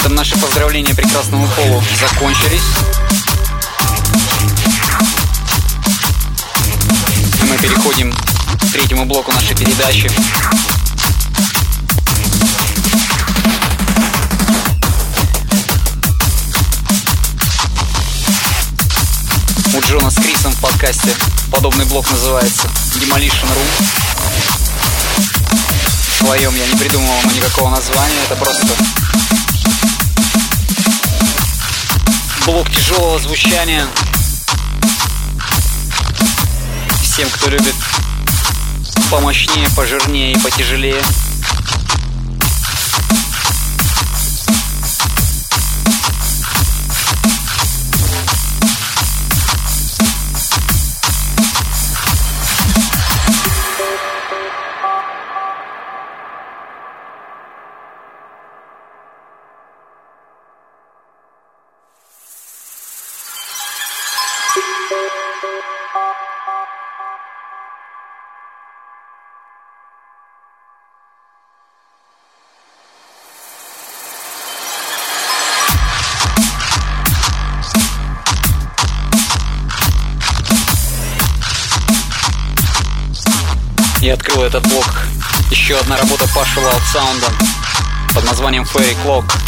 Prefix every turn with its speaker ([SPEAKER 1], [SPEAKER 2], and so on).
[SPEAKER 1] этом наши поздравления прекрасному полу закончились. И мы переходим к третьему блоку нашей передачи. У Джона с Крисом в подкасте подобный блок называется Demolition Room. В своем я не придумал ему никакого названия, это просто блок тяжелого звучания. Всем, кто любит помощнее, пожирнее и потяжелее. Я открыл этот блок. Еще одна работа Паши Loud Sound под названием Fairy Clock.